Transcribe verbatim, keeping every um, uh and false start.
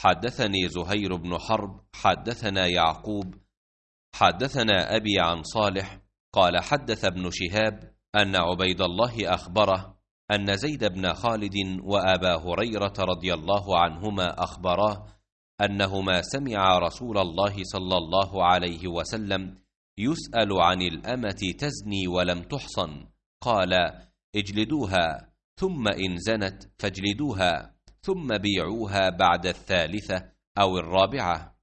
حدثني زهير بن حرب حدثنا يعقوب حدثنا أبي عن صالح قال حدث ابن شهاب أن عبيد الله أخبره أن زيد بن خالد وأبا هريرة رضي الله عنهما أخبراه أنهما سمع رسول الله صلى الله عليه وسلم يسأل عن الأمة تزني ولم تحصن، قال: اجلدوها، ثم إن زنت فاجلدوها، ثم بيعوها بعد الثالثة أو الرابعة.